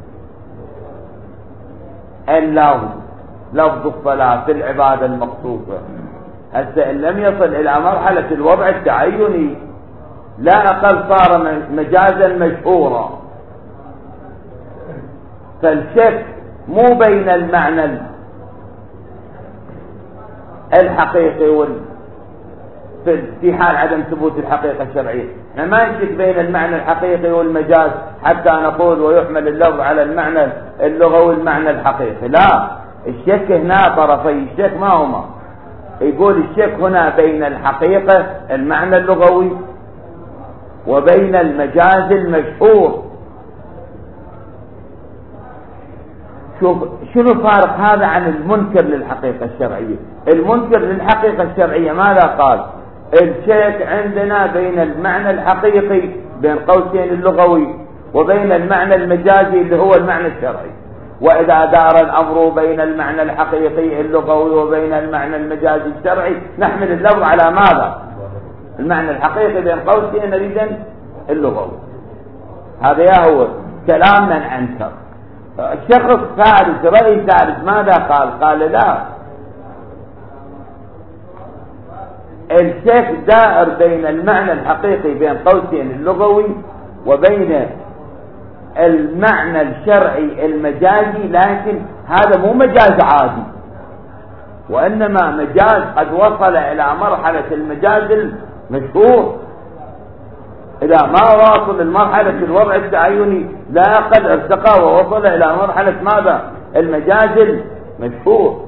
اللفظ لفظ الصلاة في العبادة المخصوصة هسه إن لم يصل إلى مرحلة الوضع التعيني لا أقل صار مجازا مشهورا. فالشك مو بين المعنى الحقيقي وال في حال عدم ثبوت الحقيقة الشرعية. احنا ما نشك بين المعنى الحقيقي والمجاز حتى نقول ويحمل اللفظ على المعنى اللغوي والمعنى الحقيقي. لا، الشك هنا طرفي الشك ما هما. يقول الشك هنا بين الحقيقة المعنى اللغوي وبين المجاز المشهور. شوف شنو فارق هذا عن المنكر للحقيقة الشرعية؟ المنكر للحقيقة الشرعية ماذا قال؟ الشك عندنا بين المعنى الحقيقي بين قوسين اللغوي وبين المعنى المجازي اللي هو المعنى الشرعي. وإذا دار الأمر بين المعنى الحقيقي اللغوي وبين المعنى المجازي الشرعي نحمل اللفظ على ماذا؟ المعنى الحقيقي بين قوسين نريد اللغوي. هذا يا هو كلام من أنكر. الشخص ثالث رأي ثالث ماذا قال؟ قال لا، الشك دائر بين المعنى الحقيقي بين قوسين اللغوي وبين المعنى الشرعي المجازي، لكن هذا مو مجاز عادي، وإنما مجاز قد وصل إلى مرحلة المجاز المشهور. إذا ما واصل المرحلة الوضع التعيني لا قد ارتقى ووصل إلى مرحلة ماذا؟ المجاز المشهور.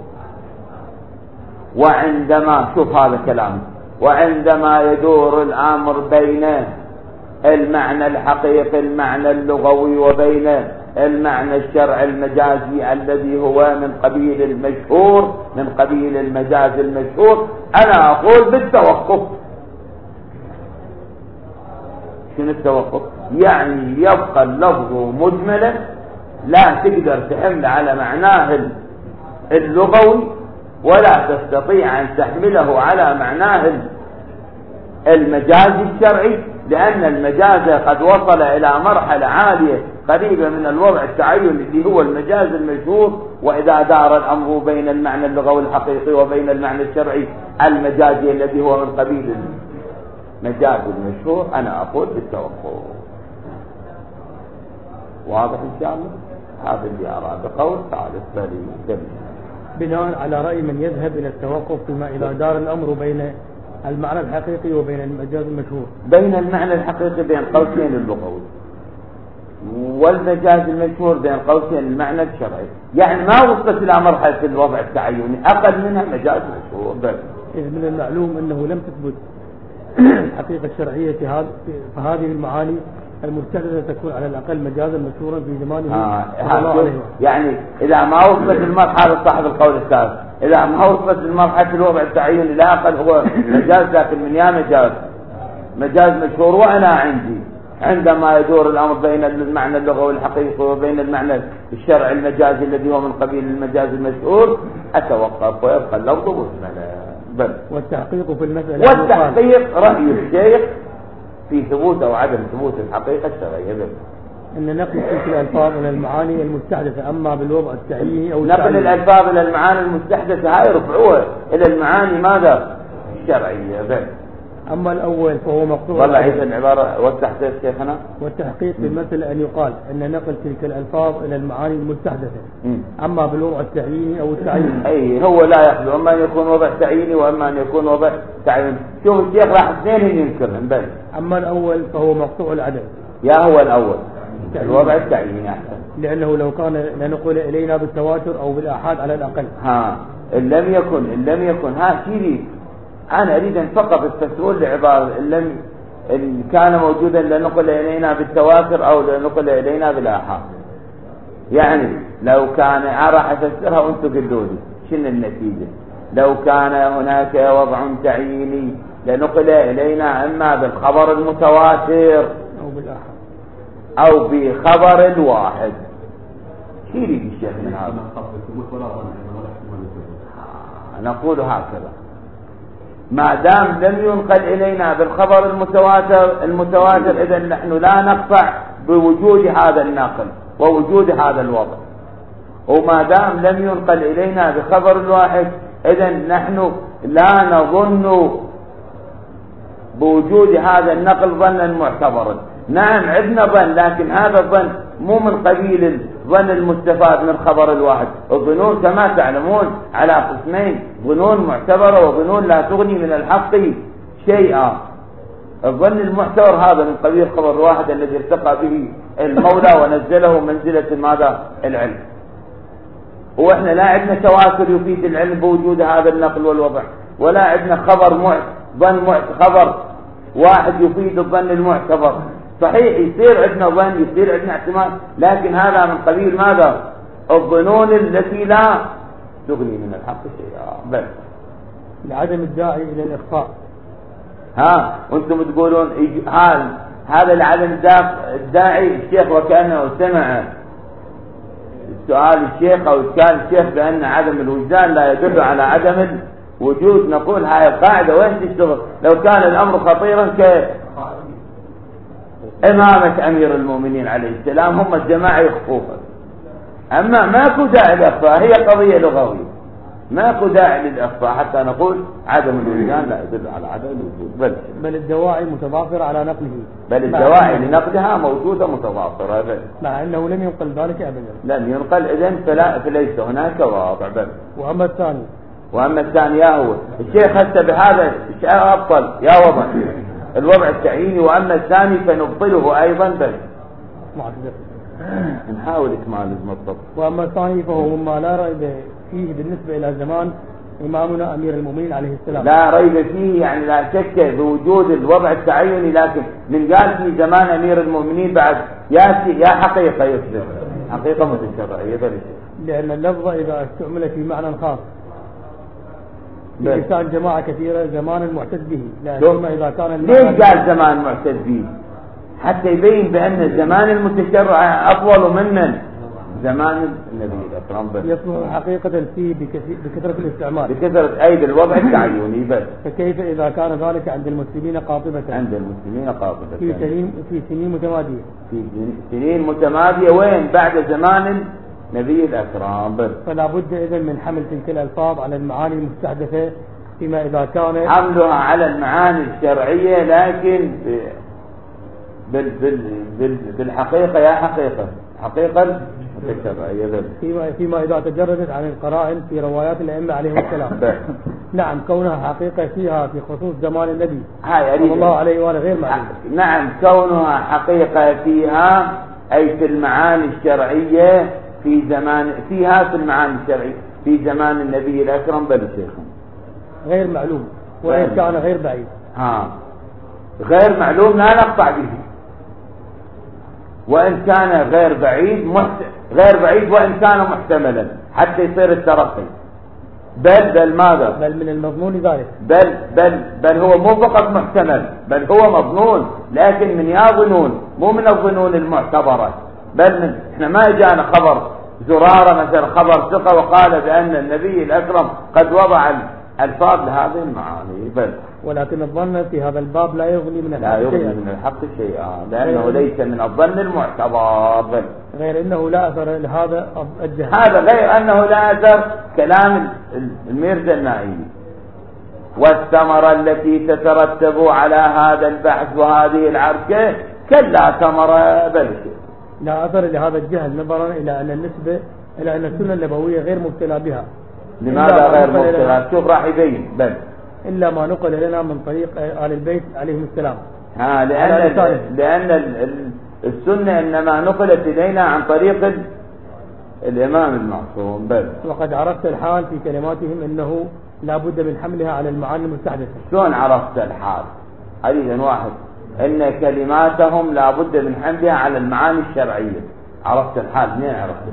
وعندما شوف هذا كلام، وعندما يدور الأمر بين المعنى الحقيقي المعنى اللغوي وبين المعنى الشرعي المجازي الذي هو من قبيل المشهور من قبيل المجاز المشهور، أنا أقول بالتوقف. شنو التوقف؟ يعني يبقى اللفظ مجملا لا تقدر تحمل على معناه اللغوي ولا تستطيع أن تحمله على معناه المجاز الشرعي، لأن المجاز قد وصل إلى مرحلة عالية قريبة من الوضع التعين اللي هو المجاز المشهور. وإذا دار الأمر بين المعنى اللغوي الحقيقي وبين المعنى الشرعي المجازي الذي هو من قبيل المجاز المشهور أنا أقول بالتوقف. واضح إن شاء الله؟ هذا اللي أراد قول ثالث بلي بناء على رأي من يذهب إلى التوقف فيما إذا دار الأمر بين المعنى الحقيقي وبين المجاز المشهور، بين المعنى الحقيقي بين قوسين اللغوي والمجاز المشهور بين قوسين المعنى الشرعي، يعني ما وصلت إلى مرحلة الوضع التعيني، أقل منها مجاز مشهور بس. إذ من المعلوم أنه لم تثبت الحقيقة الشرعية في هذه فهذه المعاني المستحدثة تكون على الأقل مجازا مشهورا في زمانه. آه يعني إذا ما وصلت المرحلة صاحب القول الثالث، إذا ما وصلت المرحلة الوضع التعيني لا أقل هو مجاز، لكن من يا مجاز مجاز مشهور. وأنا عندي عندما يدور الأمر بين المعنى اللغوي الحقيقي وبين المعنى الشرعي المجازي الذي هو من قبيل المجاز المشهور أتوقف ويبقى اللفظ مجملا. بل والتحقيق في المسألة والتحقيق رأي الشيخ في ثبوت أو عدم ثبوت الحقيقة الشرعية. بل أن نقل تلك الألفاظ إلى المعاني المستحدثة، أما بالوضع التعييني أو نقل الألفاظ إلى المعاني المستحدثة هاي رفعوها إلى المعاني ماذا؟ الشرعية. بل أما الأول فهو مقطوع. والله إذا العبارة والتحقيق شيخنا والتحقيق في المثل أن يقال أن نقل تلك الألفاظ إلى المعاني المستحدثة، أما بالوضع التعييني أو التعييني أي هو لا يخلو، أما أن يكون وضع تعييني وأما أن يكون وضع تعييني. شوف الشيخ راح اثنين ينكرهم. بل أما الأول فهو مقطوع العدد. يا هو الأول الوضع التعييني أحسن، لأنه لو كان لنقل إلينا بالتواتر أو بالآحاد على الأقل. ها إن لم يكن إن لم يكن ها شيري أنا أريد أن فقط التسؤول لعبارة إن لم إن كان موجودا لنقل إلينا بالتواتر أو لنقل إلينا بالآحاد. يعني لو كان راح أفسرها وأنتم قلوا لي شنو النتيجة. لو كان هناك وضع تعييني لنقل إلينا إما بالخبر المتواتر أو بالآحاد أو بخبر الواحد. شيري الشيخ من هذا نقول هكذا ما دام لم ينقل إلينا بالخبر المتواتر المتواتر إذا نحن لا نقطع بوجود هذا النقل ووجود هذا الوضع. وما دام لم ينقل إلينا بخبر الواحد إذا نحن لا نظن بوجود هذا النقل ظنا معتبرا. نعم عندنا ظن، لكن هذا الظن مو من قبيل الظن المستفاد من خبر الواحد. الظنون كما تعلمون على قسمين، ظنون معتبرة وظنون لا تغني من الحق شيئا. الظن المعتبر هذا من قبيل خبر الواحد الذي ارتقى به المولى ونزله منزلة ماذا؟ العلم. واحنا لا عندنا تواتر يفيد العلم بوجود هذا النقل والوضع، ولا عندنا خبر معت ظن معت خبر واحد يفيد الظن المعتبر. صحيح يصير عندنا ظن، يصير عندنا احتمال، لكن هذا من قبيل ماذا؟ الظنون التي لا تغني من الحق شيئا. بل لعدم الداعي إلى الإخفاء. ها وانتم تقولون هذا هذا لعدم الداعي. الشيخ وكأنه سمع سؤال الشيخ أو إشكال الشيخ بأن عدم الوجدان لا يدل على عدم الوجود. نقول هاي القاعدة وين تشتغل؟ لو كان الأمر خطيرا كإمامة أمير المؤمنين عليه السلام هم الجماعة يخفوها، أما ماكو داعي للإخفاء، هي قضية لغوية، ماكو داعي للإخفاء حتى نقول عدم الوجدان لا يدل على عدم الوجود. بل بل الدواعي متضافرة على نقله، بل الدواعي لنقلها موجودة متضافرة، بل مع أنه لم ينقل ذلك أبدا، لم ينقل إذن فلا فليس هناك واضع. بل وأما الثاني وأما الثاني هو الشيخ هسه بهذا أبطل يا وضع الوضع التعييني، وأما الثاني فنبطله أيضا. بل نحاول إكمال المطلب. وأما الثاني فهو مما لا ريب فيه بالنسبة إلى زمان إمامنا أمير المؤمنين عليه السلام، لا ريب فيه يعني لا شك بوجود الوضع التعيني، لكن من قال في زمان أمير المؤمنين بعد يا يا حقيقة يثبت حقيقة متشرعية. بل لأن اللفظ إذا استعمل في معنى خاص لسان جماعة كثيرة زمانا معتد به، ثم إذا كان ليش قال زمان معتد به؟ حتى يبين بأن زمان المتشرع أفضل من زمان النبي الأكرم. يصلح حقيقة فيه بكثرة الاستعمال، بكثرة أيضا الوضع التعيني. بس فكيف إذا كان ذلك عند المسلمين قاطبة؟ عند المسلمين قاطبة في سنين في سنين متمادية في سنين متمادية وين بعد زمان النبي الأكرم. بس فلا بد إذن من حمل تلك الألفاظ على المعاني المستحدثة فيما إذا كان حملها على المعاني الشرعية، لكن بال بال بال بالحقيقة يا حقيقة حقيقة فيما, فيما إذا تجردت عن القرائن في روايات الأئمة عليهم السلام. نعم كونها حقيقة فيها في خصوص زمان النبي صلى الله عليه وآله غير معلوم. نعم كونها حقيقة فيها أي في المعاني الشرعية في زمان فيها في المعاني الشرعية في زمان النبي الأكرم. بل شيخنا غير معلوم وإن كان غير بعيد. ها غير معلوم لا نقطع به، وإن كان غير بعيد محت... غير بعيد وإن كان محتملا حتى يصير الترقي. بل بل ماذا؟ بل من المظنون ذلك. بل بل بل هو مو فقط محتمل، بل هو مظنون، لكن من يا ظنون مو من الظنون المعتبرة. بل من احنا ما جانا خبر زرارة مثلا خبر ثقة وقال بأن النبي الأكرم قد وضع الفاظ لهذه المعاني. بل ولكن الظن في هذا الباب لا يغني من لا يغني من الحق شيئا، لأنه ليس من الظن المعتبر. بل غير أنه لا أثر لهذا الجهل، هذا غير أنه لا أثر كلام الميرزا النائي والثمرة التي تترتب على هذا البحث وهذه العركة كلا ثمرة. بل لا أثر لهذا الجهل نظرا إلى أن النسبة إلى أن السنة النبوية غير مبتلى بها. لماذا غير مبتلى؟ شوف راح يبين. بل إلا ما نقل لنا من طريق آل البيت عليهم السلام. ها لأن لأن السنة إنما نقلت إلينا عن طريق الإمام المعصوم. بل وقد عرفت الحال في كلماتهم أنه لا بد من حملها على المعاني المستحدثة. شلون عرفت الحال؟ حديثا واحد إن كلماتهم لا بد من حملها على المعاني الشرعية. عرفت الحال منين عرفت؟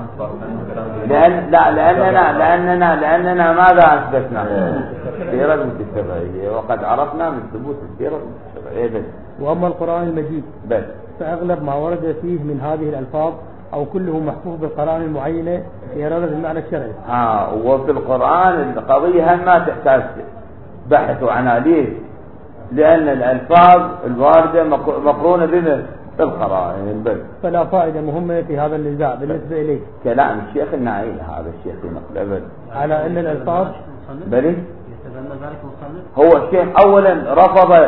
لأن لا لأننا لأننا لأننا ماذا أثبتنا؟ السيرة المتشرعية، وقد عرفنا من ثبوت السيرة المتشرعية. وأما القرآن المجيد بس فأغلب ما ورد فيه من هذه الألفاظ أو كله محفوظ بالقرآن المعينة لإرادة المعنى الشرعي. آه وفي القرآن القضية هم ما تحتاج بحث وعناليه، لأن الألفاظ الواردة مقرونة بما بالقرائن. بس فلا فائدة مهمة في هذا النزاع بالنسبة إليه. كلام الشيخ النعيل هذا الشيخ نقل أبد على أن الألفاظ بلي هو الشيخ أولا رفض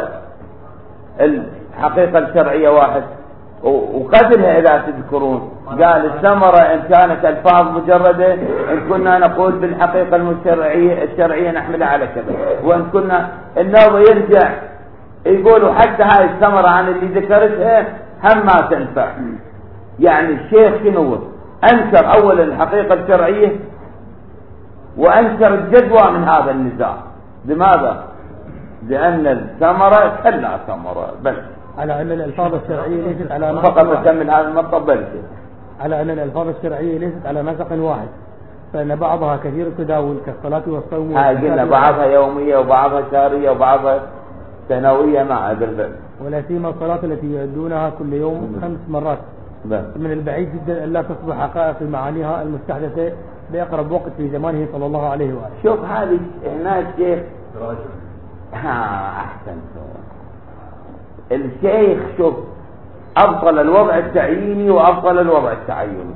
الحقيقة الشرعية واحد وقتلها إذا تذكرون، قال الثمرة إن كانت ألفاظ مجردة إن كنا نقول بالحقيقة الشرعية الشرعية نحملها على كذا، وإن كنا النوض يرجع يقولوا حتى هاي الثمرة عن اللي ذكرتها هم ما تنفع. يعني الشيخ شنو أنكر أولا الحقيقة الشرعية وأنكر الجدوى من هذا النزاع، لماذا؟ لأن الثمرة كلا ثمرة بل على أن الألفاظ الشرعية ليست على نسق فقط واحد. أكمل هذا المطلب بل على أن الألفاظ الشرعية ليست على نسق واحد، فإن بعضها كثير التداول كالصلاة والصوم. هاي قلنا بعضها يومية وبعضها شهرية وبعضها سنوية مع بالبل، ولا سيما الصلاة التي يؤدونها كل يوم خمس مرات. بل. من البعيد جدا أن لا تصبح حقائق معانيها المستحدثة بأقرب وقت في زمانه صلى الله عليه وآله. شوف هذه هنا الشيخ ها أحسن الشيخ شوف أبطل الوضع التعييني وأبطل الوضع التعيني،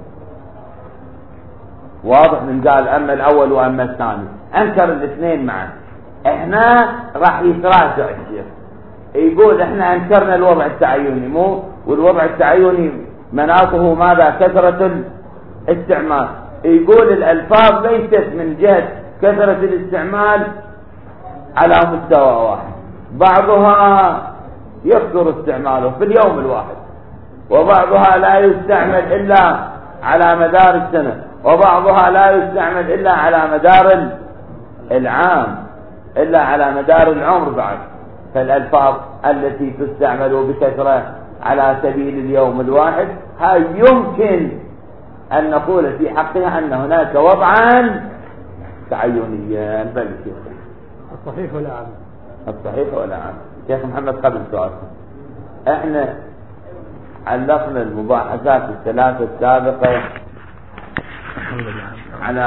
واضح من قال أما الأول وأما الثاني، أنكر الاثنين معا. إحنا راح يتراجع الشيخ يقول إحنا أنكرنا الوضع التعيني مو، والوضع التعيني مناطه ماذا؟ كثرة الاستعمال. يقول الألفاظ ليست من جهة كثرة الاستعمال على مستوى واحد، بعضها يكثر استعماله في اليوم الواحد، وبعضها لا يستعمل إلا على مدار السنة، وبعضها لا يستعمل إلا على مدار العام، إلا على مدار العمر بعد. فالألفاظ التي تستعمل بكثرة على سبيل اليوم الواحد هاي يمكن أن نقول في حقها أن هناك وضعا تعينيا. بل شيخ الصحيح ولا عام؟ الصحيح ولا عام. شيخ محمد قبل سؤال، احنا علقنا المباحثات الثلاثة السابقة على